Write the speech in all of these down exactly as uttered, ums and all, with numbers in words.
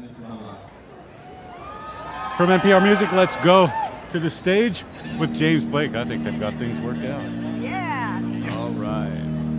From N P R Music, let's go to the stage with James Blake. I think they've got things worked out. Yeah. All right.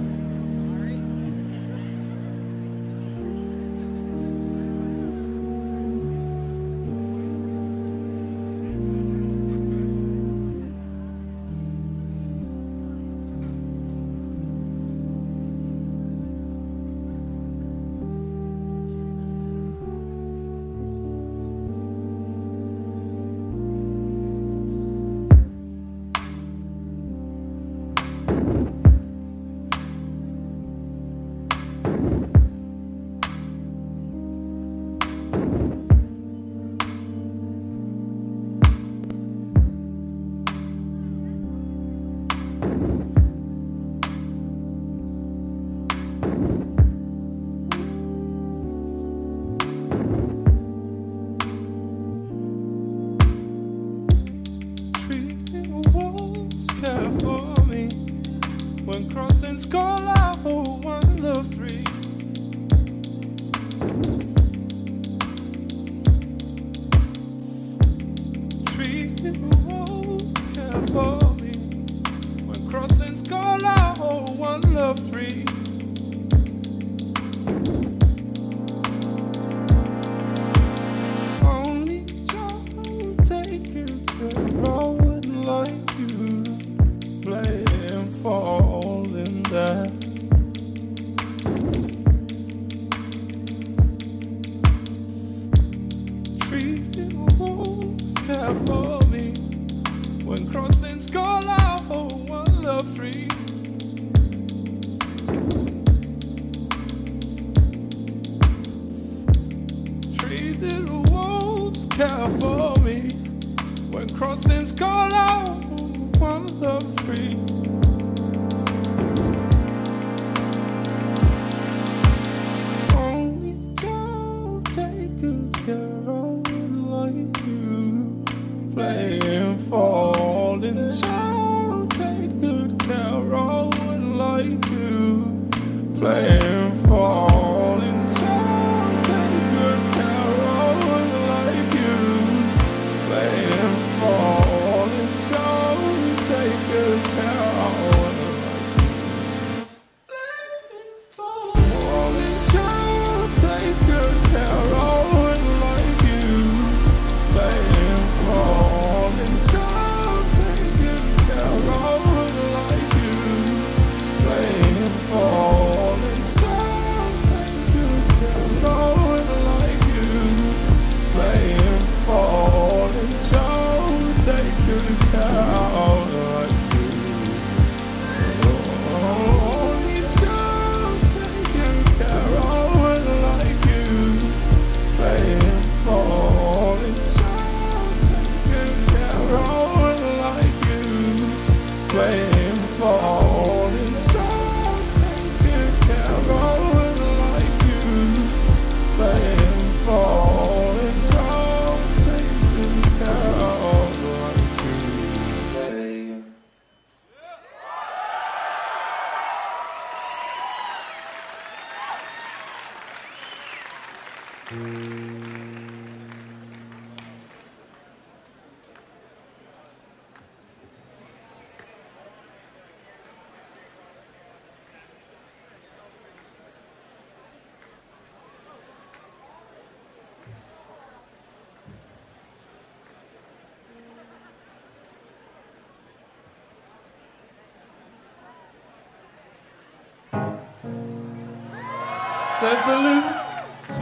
There's a limit to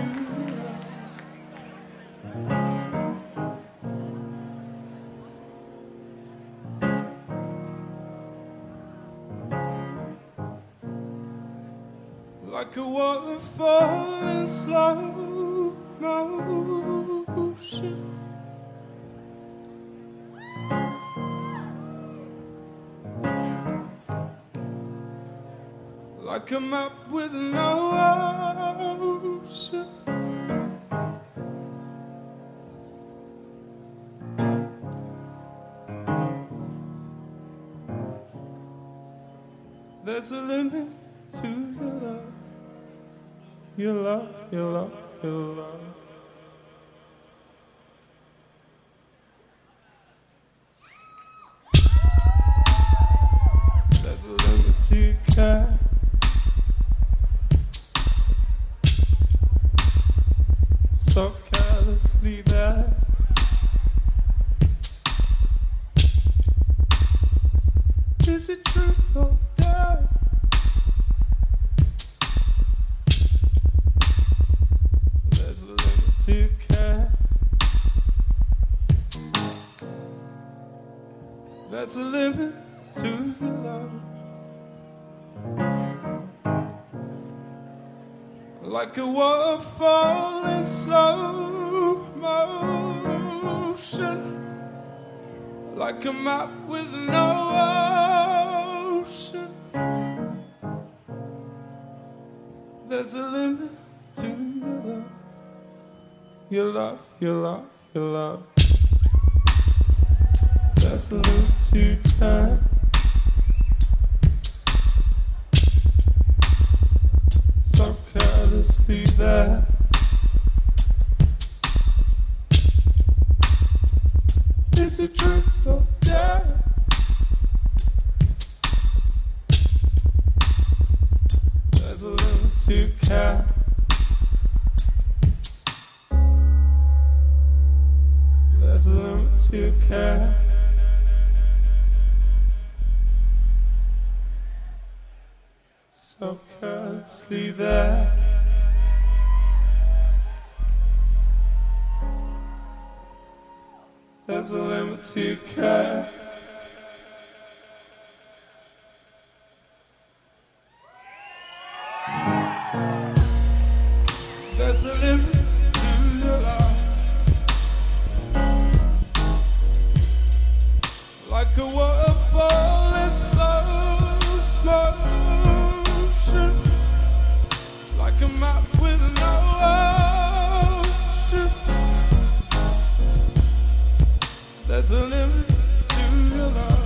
like a waterfall in slow motion. Like a map with no ocean. There's a limit to your love, your love, your love, your love. to care. So carelessly there. Is it truth or dare? There's a limit to care. There's a limit to love. Like a waterfall in slow motion, like a map with no ocean. There's a limit to your love, your love, your love, your love. There's a limit to care. So carelessly there. Is it truth or dare? There's a limit to care. There's a limit to care. So carelessly there. There's a limit to care. There's a limit to your love. Like a waterfall in slow motion, like a map with no ocean. There's a limit to your love.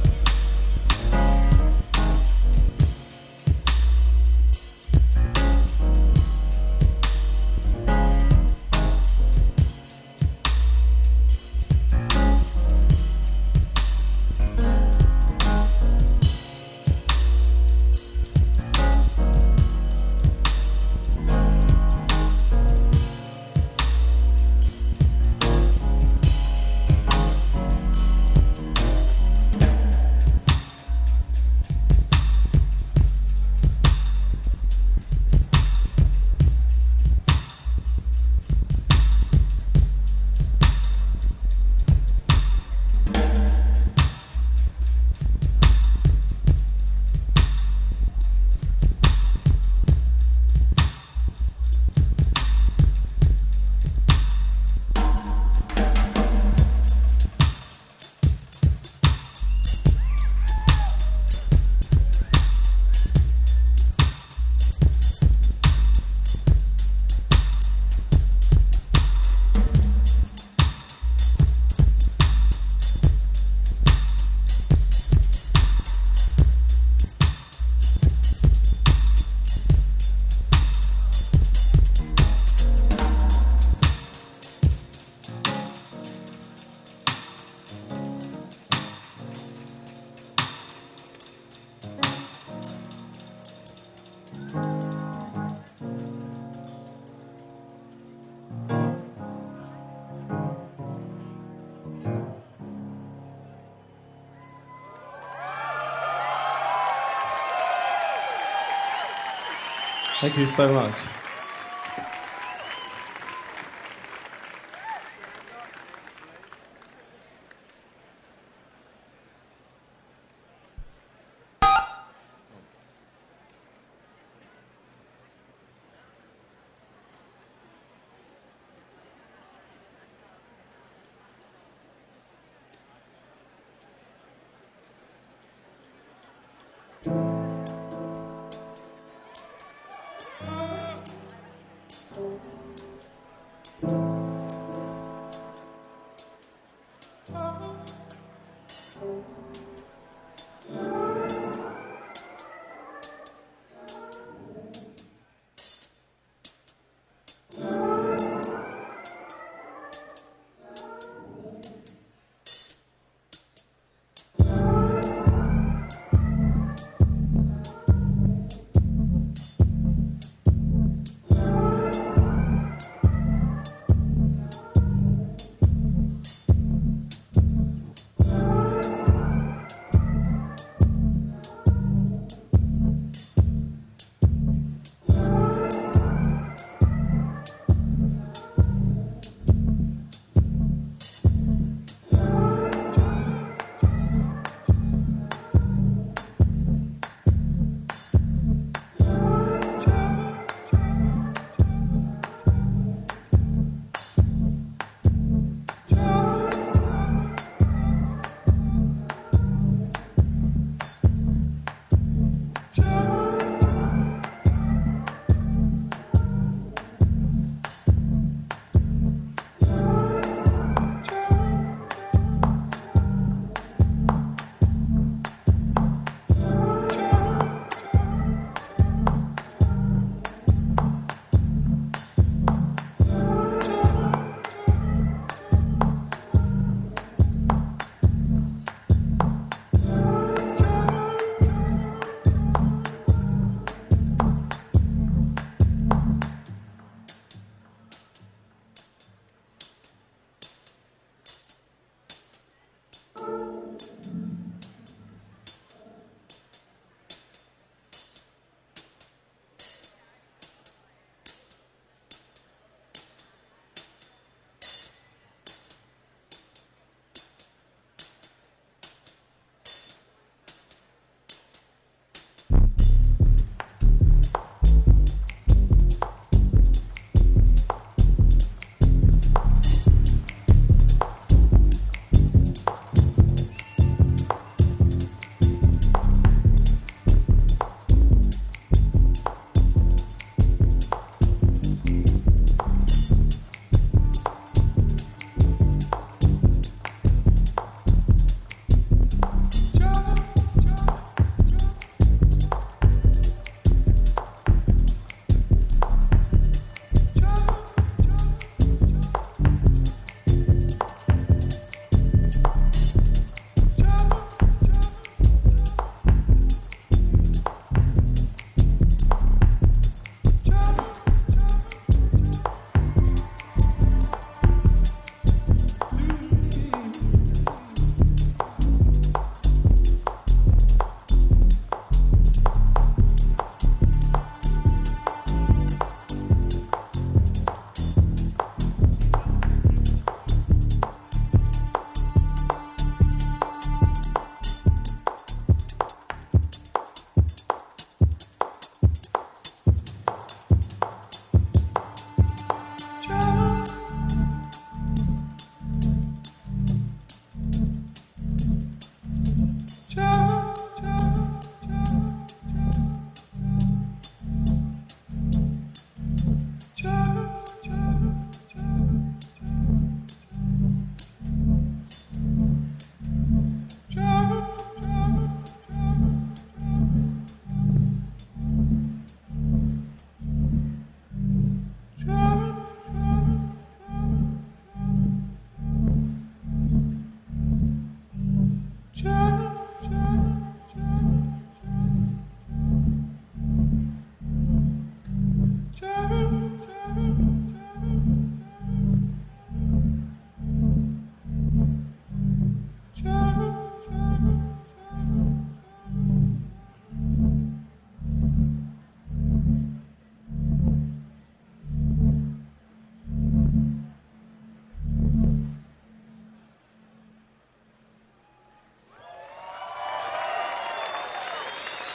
Thank you so much.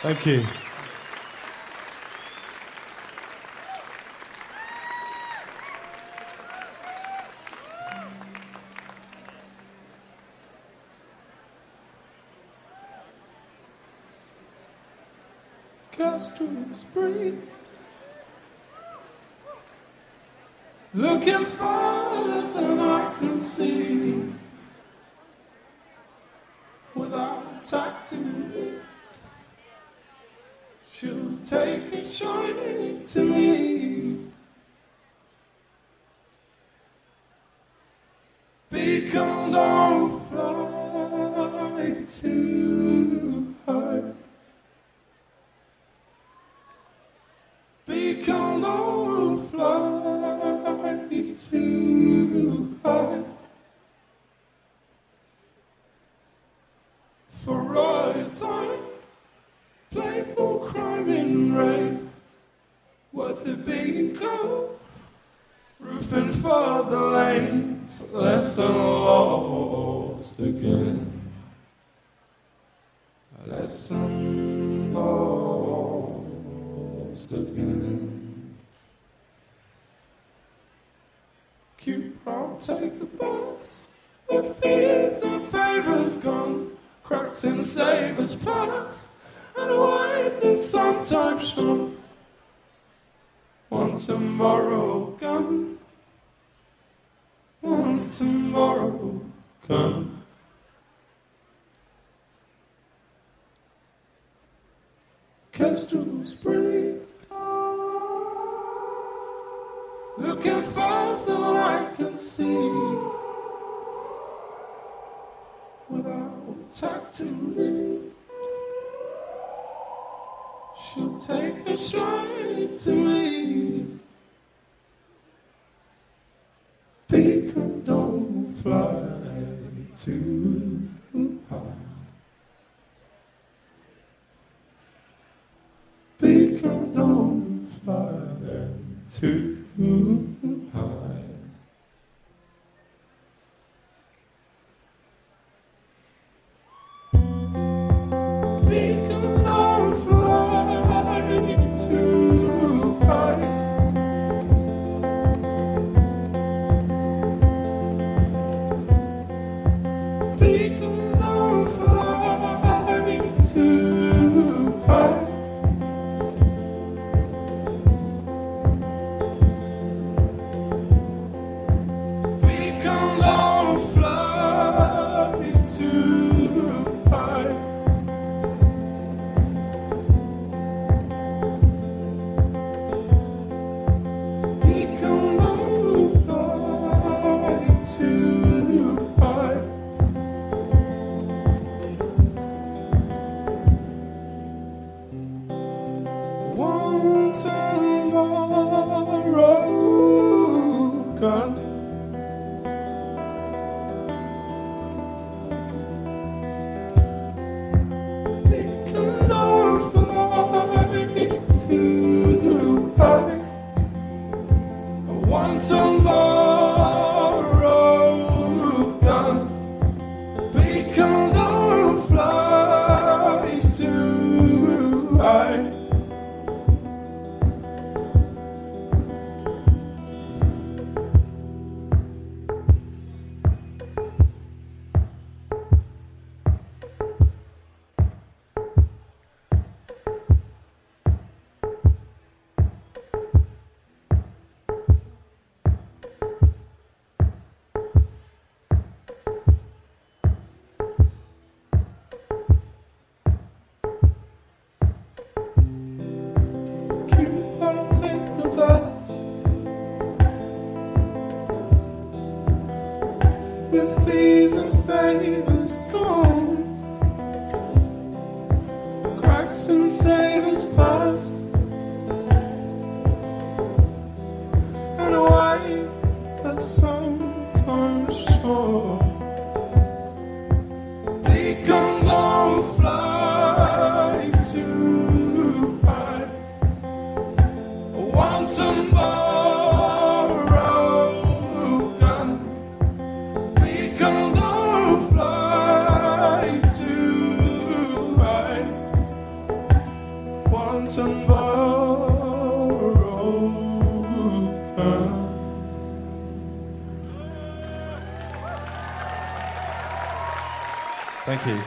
Thank you. Castro's breathe, looking farther than I can see, without tattoo. She'll take it straight to me. Beacon, don't fly too high. Beacon, don't fly too high. For right time, playful crime in rain, worth it being cold, roofing for the lanes, lesson lost again, lesson lost again. Cute, I'll take the bus, the fears and favours gone, cracks and savers past, and a wife that sometimes shone. One tomorrow gun, one tomorrow gun. Kestrel's breathe, looking farther than I can see, without tattoo. She'll take a straight to me. Beacon, don't fly too high. Beacon, don't fly too high. Beacon, don't fly too high. Beacon, don't fly too high. Beacon, don't fly too high. Beacon, don't fly too high. One tomorrow gun. Beacon, don't fly too high. One tomorrow gun. Beacon, don't fly too high. Cupid, I'll take the bus with fees and favors gone, cracks and savers past, and a wife that's sometimes sure. Beacon, don't fly too high. One tomorrow gun. Beacon, don't fly too high. Thank you.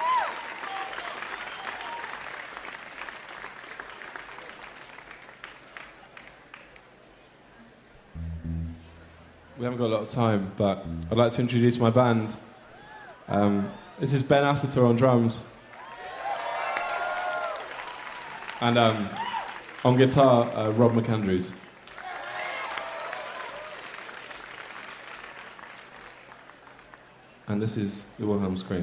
We haven't got a lot of time, but I'd like to introduce my band. Um, this is Ben Asseter on drums. And um, on guitar, uh, Rob McAndrews. And this is the Wilhelm Scream.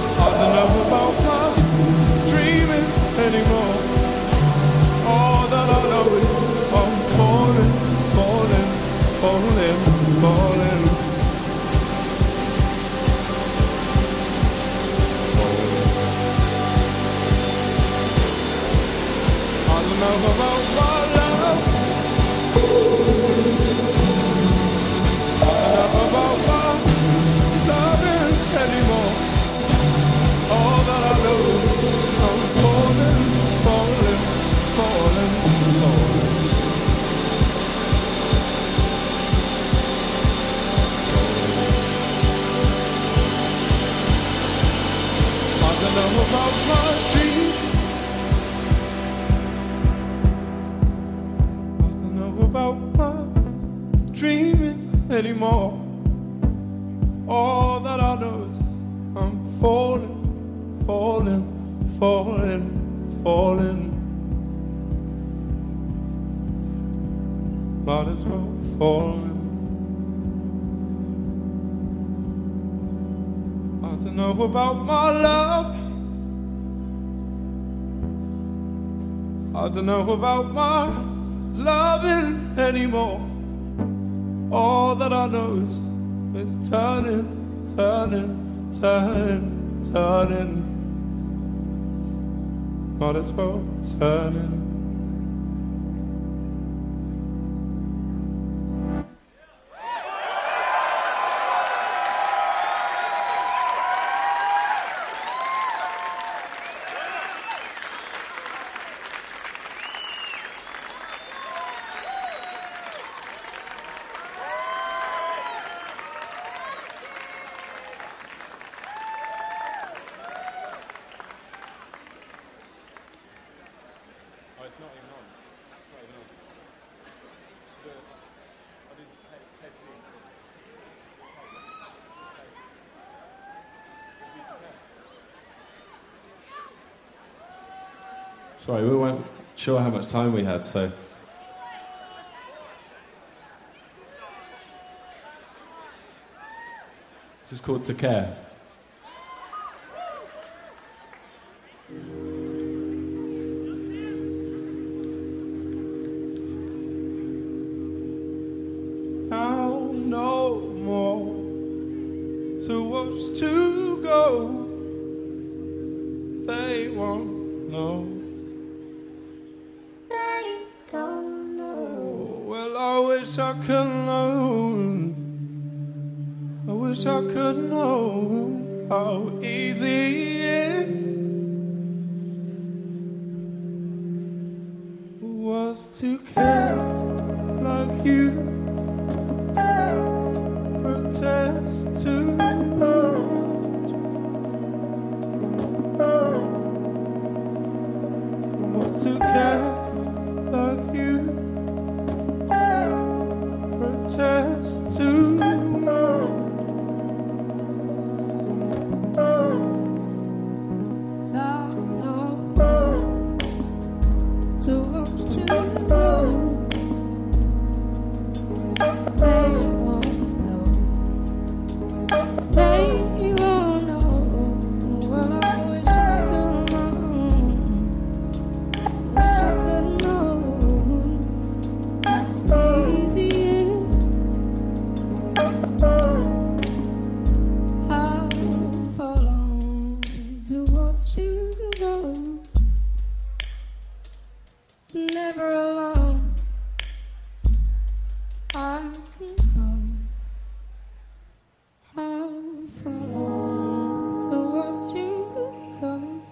All that I know about my dreams. I don't know about my dreaming anymore. All that I know is I'm falling, falling, falling, falling. Might as well falling. I don't know about my love. I don't know about my loving anymore. All that I know is it's turning, turning, turning, turning. Might as well turning. Oh, it's not even on. It's not even on. The, I didn't test me. Sorry, we weren't sure how much time we had, so... This is called To Care. Now no more to watch to go. They won't know. They don't know. Well, I wish I could know. I wish I could know how easy it was to care like you. Protest too much. Was to care like you. Protest too much. Now, no, too much to go. They won't know. They won't know. Well, I wish I could know. Wish I could know how easy it is. How for long to watch you go. Never alone. I can go. How for long to watch you go.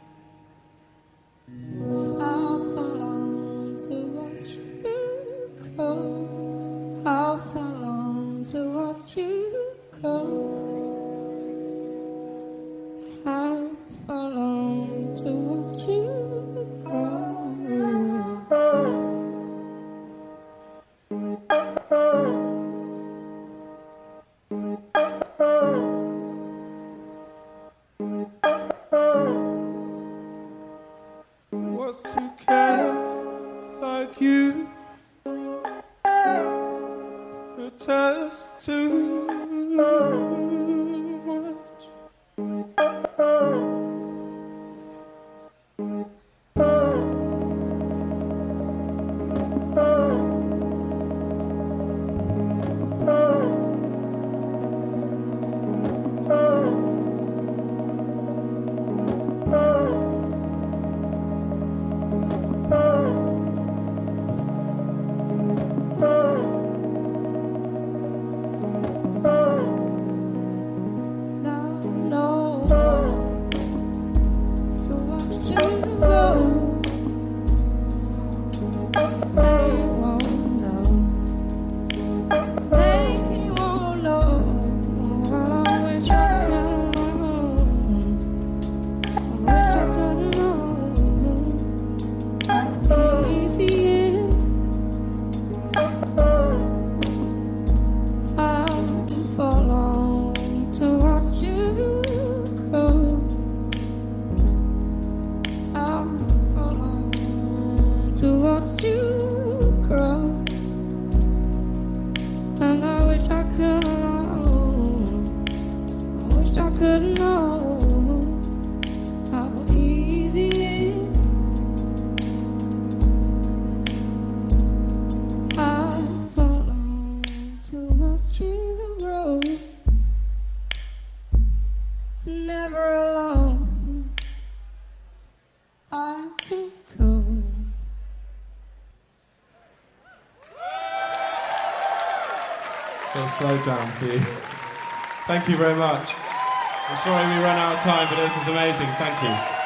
How for long to watch you go. How for long to watch you go. How for long to watch you go. Was to care like you. Protest too much. little slow jam for you. Thank you very much. I'm sorry we ran out of time, but this is amazing. Thank you.